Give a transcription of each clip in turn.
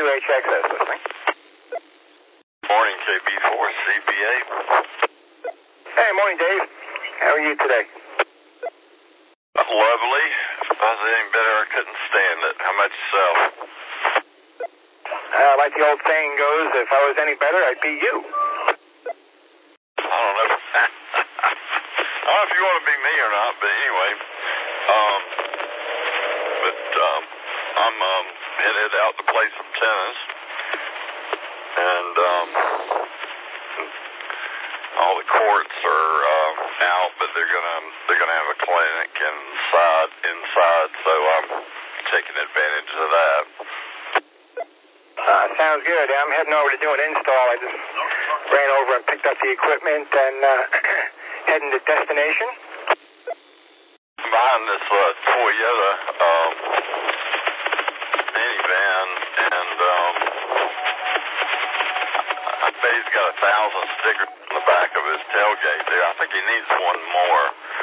WHXS listening. Morning, KB4, CBA. Hey, morning, Dave. How are you today? Lovely. If I was any better, I couldn't stand it. How about yourself? Like the old saying goes, if I was any better, I'd be you. I don't know. I don't know if you want to be me or not, but anyway. I'm headed out to play some tennis, and all the courts are out, but they're gonna have a clinic inside, so I'm taking advantage of that. Sounds good. I'm heading over to do an install. I just ran over and picked up the equipment and heading to destination. Behind this Toyota minivan, and I bet he's got 1,000 stickers on the back of his tailgate there. I think he needs one more.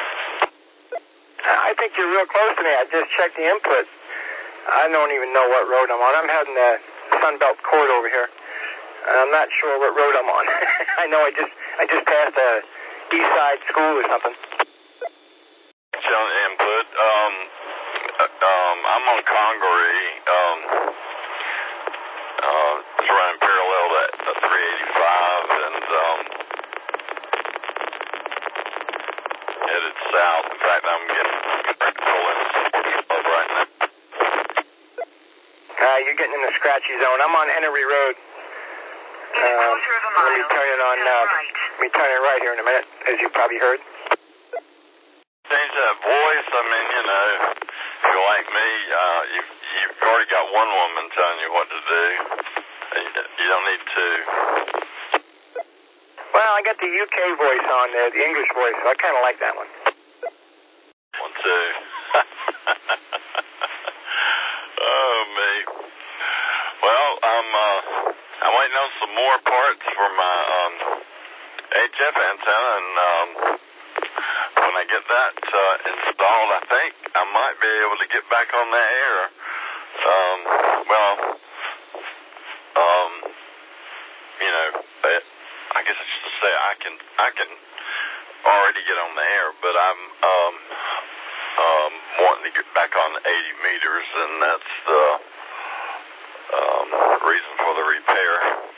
I think you're real close to me. I just checked the input. I don't even know what road I'm on. I'm heading to Sunbelt Court over here. I'm not sure what road I'm on. I know I just passed a East Side school or something. Showing input. I'm on Congaree. It's running parallel to 385 and headed south. In fact, I'm getting pulling the sports club right now. You're getting in the scratchy zone. I'm on Henry Road. Let me turn it on. Let me turn it right here in a minute, as you probably heard. Change that voice. I mean, you know, if you're like me, you've already got one woman telling you what to do. You don't need two. Well, I got the UK voice on there, the English voice, so I kind of like that one. One, two. Oh, me. Well, I'm waiting on some more parts for my HF antenna, and when I get that installed, I think I might be able to get back on the air. You know, I guess I should say I can already get on the air, but I'm wanting to get back on 80 meters, and that's the reason for the repair.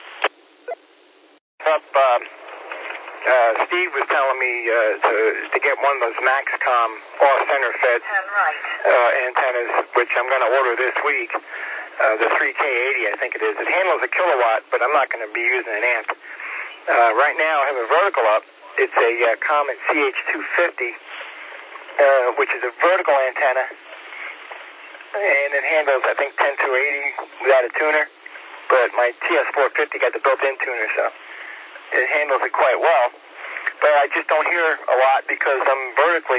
Steve was telling me to get one of those Maxcom off-center fed antennas, which I'm going to order this week. The 3K80, I think it is. It handles a kilowatt, but I'm not going to be using an amp. Right now, I have a vertical up. It's a Comet CH250, which is a vertical antenna, and it handles, I think, 10 to 80 without a tuner. But my TS450 got the built-in tuner, so it handles it quite well. But I just don't hear a lot because I'm vertically,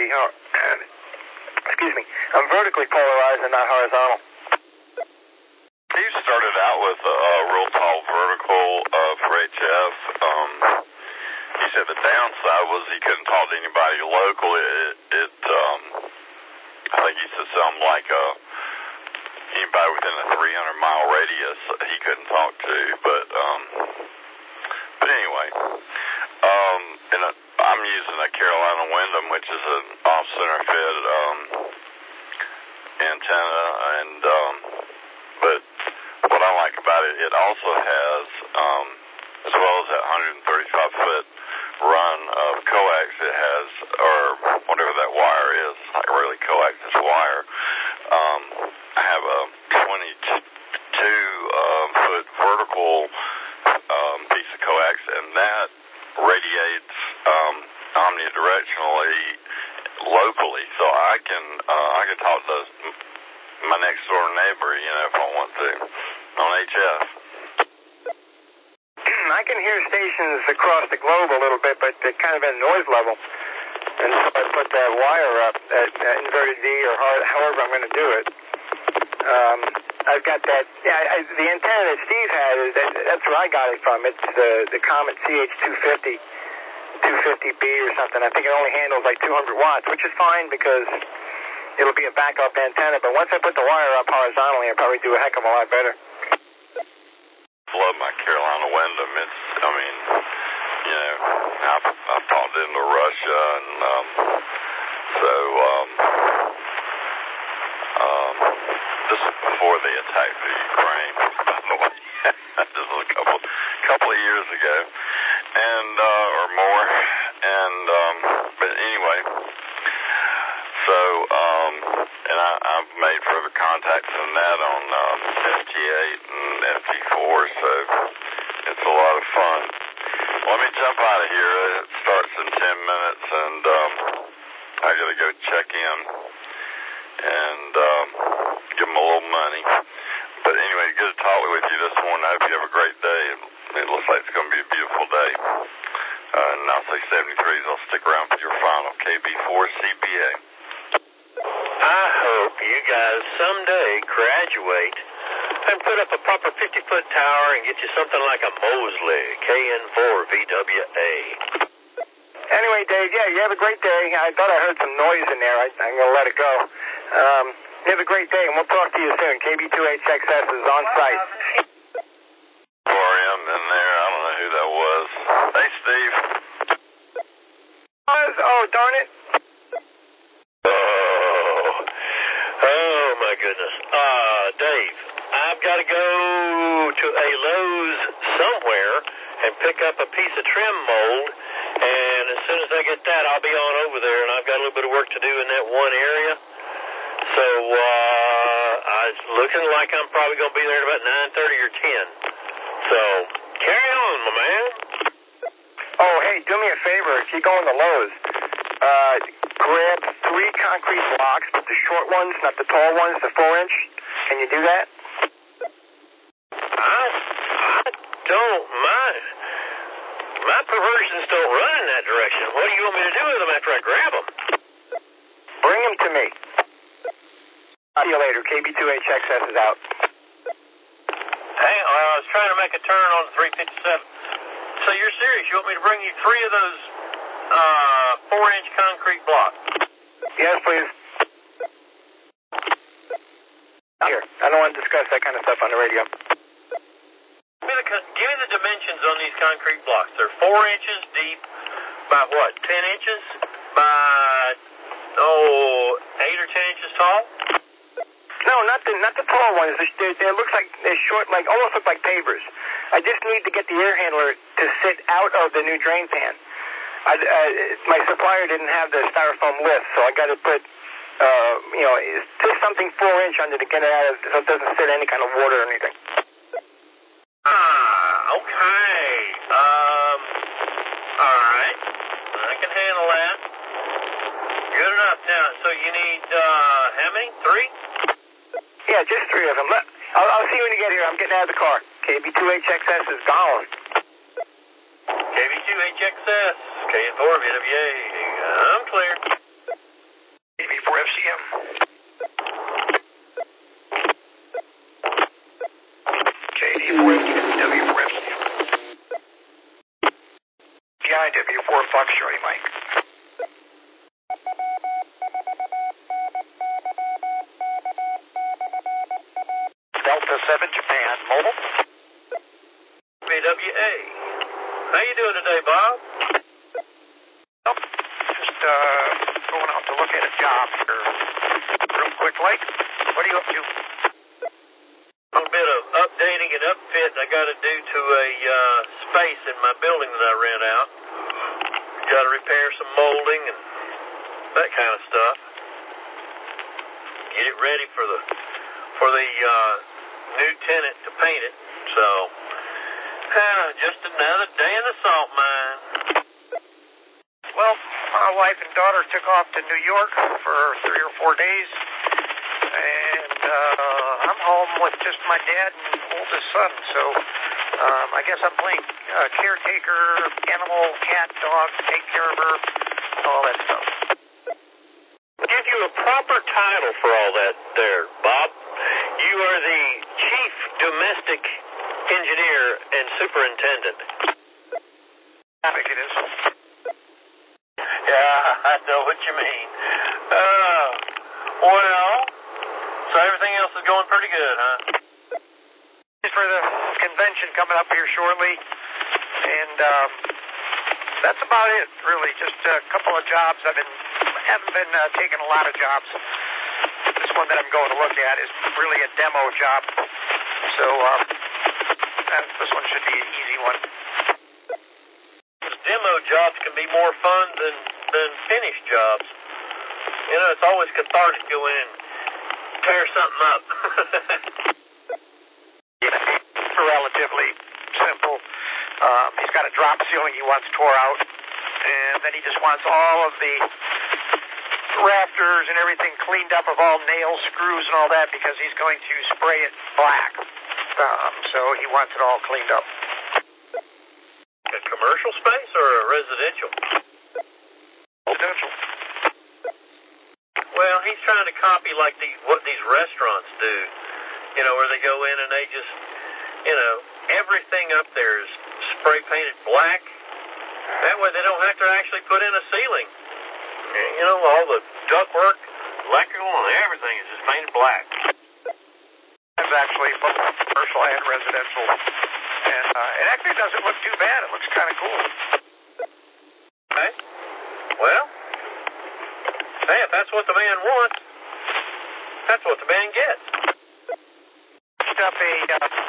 I'm vertically polarized and not horizontal. Steve started out with a real tall vertical for HF. He said the downside was he couldn't talk to anybody local. I think he said something like anybody within a 300-mile radius he couldn't talk to. But anyway, and I'm using a Carolina Wyndham, which is an off-center fed antenna, and but what I like about it, it also has, as well as that 135-foot run of coax, it has, or whatever that wire is, not really coax, it's wire. I have a 22-foot vertical piece of coax, and that radiates omnidirectionally locally, so I can talk to my next door neighbor, you know, if I want to, on HF. I can hear stations across the globe a little bit, but they're kind of at noise level. And so I put that wire up at inverted V or however I'm going to do it. I've got that, the antenna that Steve had, that's where I got it from. It's the Comet CH250, 250B or something. I think it only handles like 200 watts, which is fine because it'll be a backup antenna. But once I put the wire up horizontally, I'll probably do a heck of a lot better. love my Carolina Wyndham. I've talked into Russia, and this was before they attacked the Ukraine, by the way. This was a couple of years ago, and or more, and but anyway. So, and I've made further contacts than that on FT8 and FT4, so it's a lot of fun. Let me jump out of here. It starts in 10 minutes, and I got to go check in and give them a little money. But anyway, good to talk with you this morning. I hope you have a great day. It looks like it's going to be a beautiful day. And I'll say 73s. I'll stick around for your final KB4 CPA. I hope you guys someday graduate and put up a proper 50-foot tower and get you something like a Mosley KN4 VWA. Anyway, Dave, yeah, you have a great day. I thought I heard some noise in there. I'm going to let it go. You have a great day, and we'll talk to you soon. KB2HXS is on site. RM in there. I don't know who that was. Hey, Steve. Oh, darn it. Oh, my goodness. Dave, I've got to go to a Lowe's somewhere and pick up a piece of trim mold, and as soon as I get that, I'll be on over there, and I've got a little bit of work to do in that one area. So, it's looking like I'm probably going to be there at about 9:30 or 10. So, carry on, my man. Oh, hey, do me a favor. If you go in the Lowe's, grab 3 concrete blocks, but the short ones, not the tall ones, the 4-inch. Can you do that? I don't mind. My perversions don't run in that direction. What do you want me to do with them after I grab them? Bring them to me. See you later. KB2HXS is out. Hey, I was trying to make a turn on the 357. So you're serious? You want me to bring you 3 of those 4-inch concrete blocks? Yes, please. Here, I don't want to discuss that kind of stuff on the radio. Give me the dimensions on these concrete blocks. They're 4 inches deep by what? 10 inches by 8 or 10 inches tall? No, not the tall ones. They look like they're short, like almost look like pavers. I just need to get the air handler to sit out of the new drain pan. My supplier didn't have the styrofoam lift, so I got to put, just something 4-inch under to get it out of, so it doesn't sit any kind of water or anything. Okay. All right. I can handle that. Good enough. Now, so you need, how many? 3? Yeah, just 3 of them. I'll see you when you get here. I'm getting out of the car. KB2HXS is gone. KB2HXS, KN4 VWA. I'm clear. KB4FCM. KD4FCM. PIW4 Fox Charlie Mike. Delta 7 Japan Mobile. VWA. How you doing today, Bob? Just going out to look at a job here. Real quick, like. What are you up to? A little bit of updating and upfit I got to do to a space in my building that I rent out. Got to repair some molding and that kind of stuff. Get it ready for the new tenant to paint it. So, just another day in the salt mine. Well, my wife and daughter took off to New York for 3 or 4 days, and I'm home with just my dad and oldest son. So, I guess I'm playing caretaker, animal, cat, dog, take care of her, all that stuff. Give you a proper title for all that there, Bob. You are the Chief Domestic Engineer and Superintendent. I think it is. Yeah, I know what you mean. Well, so everything else is going pretty good, huh? for the convention coming up here shortly, and that's about it, really. Just a couple of jobs. Haven't been taking a lot of jobs. This one that I'm going to look at is really a demo job, so this one should be an easy one. Demo jobs can be more fun than finished jobs. You know, it's always cathartic to go in and tear something up. Yeah, relatively simple. He's got a drop ceiling he wants tore out, and then he just wants all of the rafters and everything cleaned up of all nails, screws, and all that because he's going to spray it black. So he wants it all cleaned up. A commercial space or a residential? Residential. Well, he's trying to copy like what these restaurants do, you know, where they go in and they just, you know, everything up there is spray painted black. That way they don't have to actually put in a ceiling. You know, all the ductwork, electrical, and everything is just painted black. It's actually both commercial and residential. And it actually doesn't look too bad. It looks kind of cool. Okay. Well, hey, if that's what the man wants, that's what the man gets. Picked up a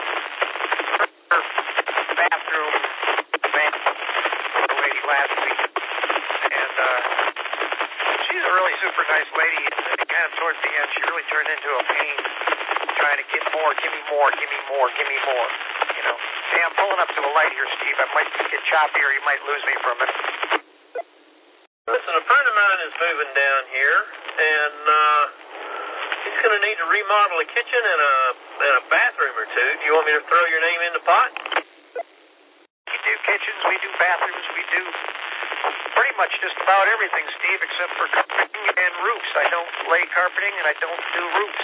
bathroom van for a lady last week. And she's a really super nice lady. And kind of towards the end, she really turned into a pain, trying to get more, give me more, give me more, give me more. You know, hey, I'm pulling up to the light here, Steve. I might get choppy or you might lose me for a minute. Listen, a friend of mine is moving down here, and he's going to need to remodel a kitchen and a bathroom or two. Do you want me to throw your name in the pot? We do kitchens, we do bathrooms, we do pretty much just about everything, Steve, except for carpeting and roofs. I don't lay carpeting and I don't do roofs.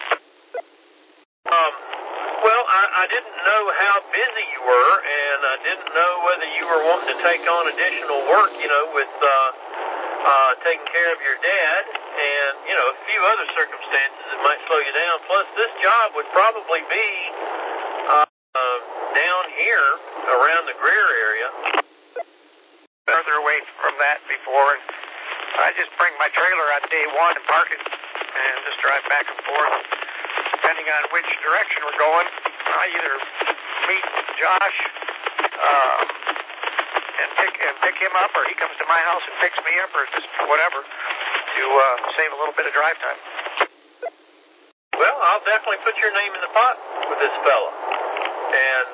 Well, I didn't know how busy you were, and I didn't know whether you were wanting to take on additional work, you know, with taking care of your dad and, you know, a few other circumstances that might slow you down. Plus, this job would probably be down here around the Greer area. Further away from that before, and I just bring my trailer on day one and park it and just drive back and forth. Depending on which direction we're going, I either meet Josh and pick him up, or he comes to my house and picks me up, or just whatever, to save a little bit of drive time. Well, I'll definitely put your name in the pot with this fella. And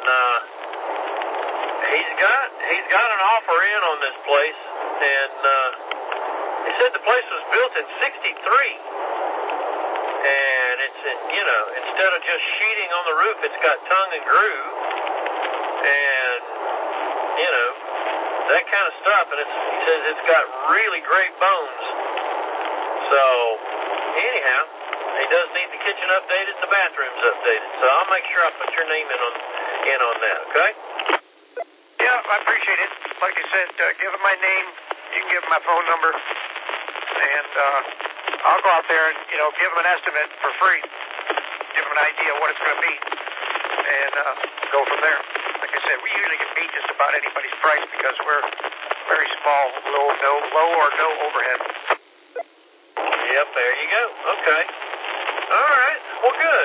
he's got an offer in on this place, and he said the place was built in '63. And it's, you know, instead of just sheeting on the roof, it's got tongue and groove, and, you know, that kind of stuff. And he says it's got really great bones. So, anyhow, he does need the kitchen updated and the bathrooms updated. So I'll make sure I put your name in on that, okay? Yeah, I appreciate it. Like I said, give him my name. You can give him my phone number, and I'll go out there and, you know, give them an estimate for free, give them an idea of what it's going to be, and go from there. Like I said, we usually can beat just about anybody's price because we're very small, low or no overhead. Yep, there you go. Okay. All right. Well, good.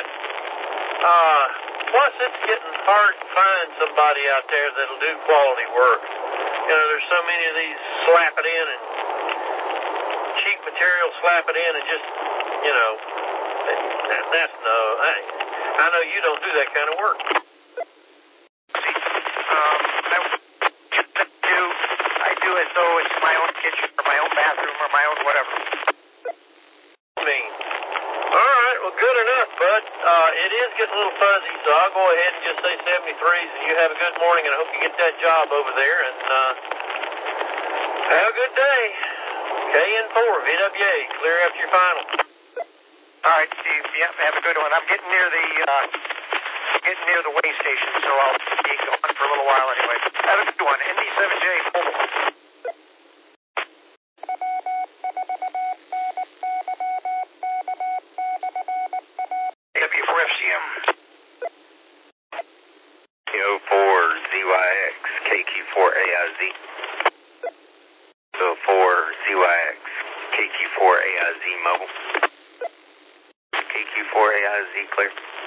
Plus, it's getting hard to find somebody out there that'll do quality work. You know, there's so many of these slap it in and cheap material, slap it in, and just, you know, that's no. I know you don't do that kind of work. I do it though it's my own kitchen or my own bathroom or my own whatever. All right, well, good enough, bud. It is getting a little fuzzy, so I'll go ahead and just say 73s, and you have a good morning, and I hope you get that job over there, and have a good day. KN4, VWA, clear after your final. All right, Steve. Yep, have a good one. I'm getting near the way station, so I'll be going for a little while anyway. Have a good one. ND7J, mobile. AW4FCM. Kilo 4ZYX, KQ4AIZ. Kilo 4ZYX, KQ4AIZ mobile. KQ4AIZ clear.